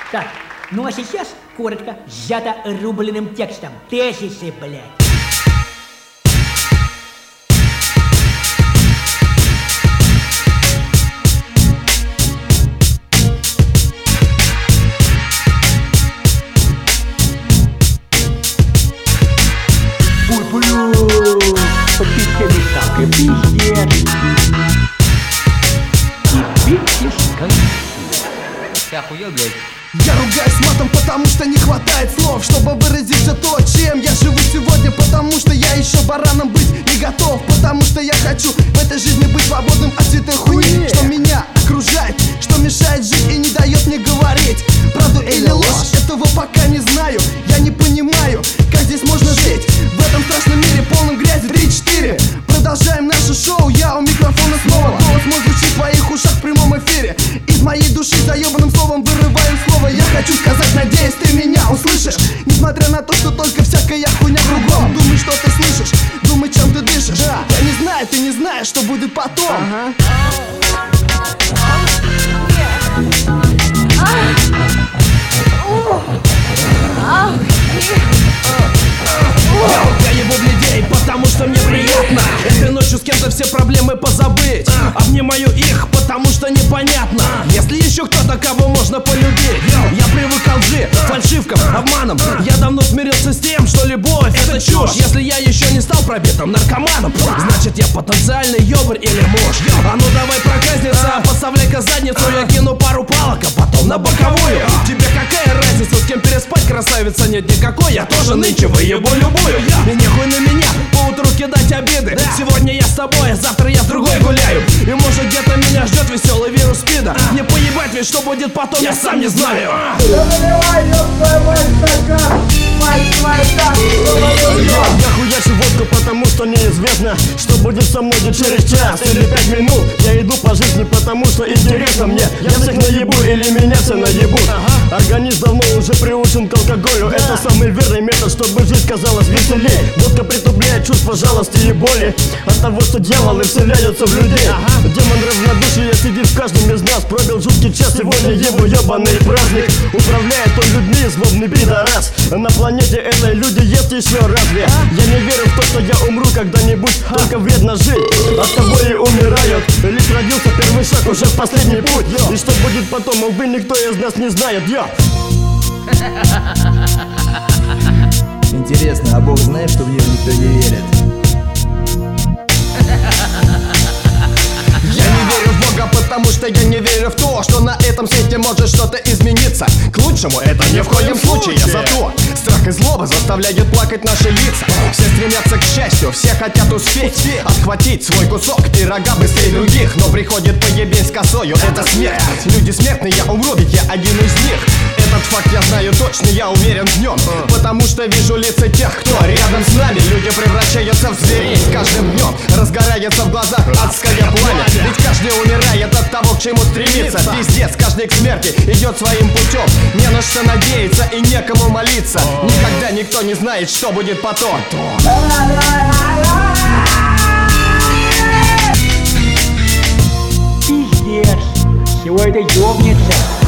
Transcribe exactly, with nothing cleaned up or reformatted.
Так, ну а сейчас коротко, сжато рубленым текстом. Тезисы, блядь. Бу-блю, попить так и пиздец. И пить Ты охуел, блядь? Я ругаюсь матом, потому что не хватает слов, чтобы выразить все то, чем я живу сегодня. Потому что я еще бараном быть не готов. Потому что я хочу в этой жизни быть свободным от всей этой хуйни, что меня окружает, что мешает жить и не дает мне говорить правду или ложь. Этого пока не знаю, я не понимаю, как здесь можно жить в этом страшном мире, полном грязи. Три-четыре. Продолжаем наше шоу, я у микрофона снова. Голос мой звучит в твоих ушах в прямом эфире. Из моей души заебанным словом вырываем слово. Я хочу сказать, надеюсь, ты меня услышишь. Несмотря на то, что только всякая хуйня кругом. Думай, что ты слышишь, думай, чем ты дышишь. Да. Я не знаю, ты не знаешь, что будет потом. Ага. Я его бледей, потому что мне приятно этой ночью с кем-то все проблемы позабыть. Обнимаю их, потому что непонятно, если еще кто-то, кого можно полюбить. Я привык к лжи, фальшивкам, обманам. Я давно смирился с тем, что любовь — это чушь. Если я еще не стал пробитым наркоманом, значит я потенциальный ёбарь или муж. А ну давай проказница, подставляй-ка задницу. Я кину пару палок, а потом на боковую. Тебе какая разница, с кем переспать, красавица? Нет никакой, я тоже нынче выебу любую. И нехуй на меня поутру кидать обиды. Сегодня я с тобой, а завтра я с другой гуляю. И может где-то меня ждет веселый вирус спида. Не поебать ведь, что будет потом, я сам не знаю. Я хуячу водку, потому что неизвестно, что будет со мной через час или пять минут. Я иду по жизни, потому что интересно мне. Я всех наебу или меня все наебут. Организм давно уже приучен к алкоголю. Это самый верный метод, чтобы жизнь казалась веселей. Водка притупляет чувства жалости и боли от того, что дьяволы вселяются в людей. Демон равнодушия сидит в каждом из нас. Пробил жуткий час, сегодня его ебаный праздник. Управляет он людьми, злобный пидорас. На планете этой люди есть еще разве? Я не верю в то, что я умру когда-нибудь. Только вредно жить, от того и умирают. Лишь родился первый шаг, уже в последний путь. И что будет потом, увы, никто из нас не знает. Йо! Интересно, а Бог знает, что в него никто не верит? Я не верю в Бога, потому что я не верю в то, что на этом свете может что-то измениться к лучшему. Это ни в коем случае. Зато страх и злоба заставляют плакать наши лица. Все стремятся к счастью, все хотят успеть отхватить свой кусок пирога быстрее других. Но приходит поебень с косою, это смерть. Люди смертные, я умру, ведь я один из них. Этот факт я знаю точно, я уверен в нем, потому что вижу лица тех, кто рядом с нами. Люди превращаются в зверей с каждым днем. Разгорается в глазах адское пламя. Ведь каждый умирает от того, к чему стремится. Пиздец, каждый к смерти идет своим путем. Не на что надеяться и некому молиться. Никогда никто не знает, что будет потом. Пиздец. Всего это ёбнется.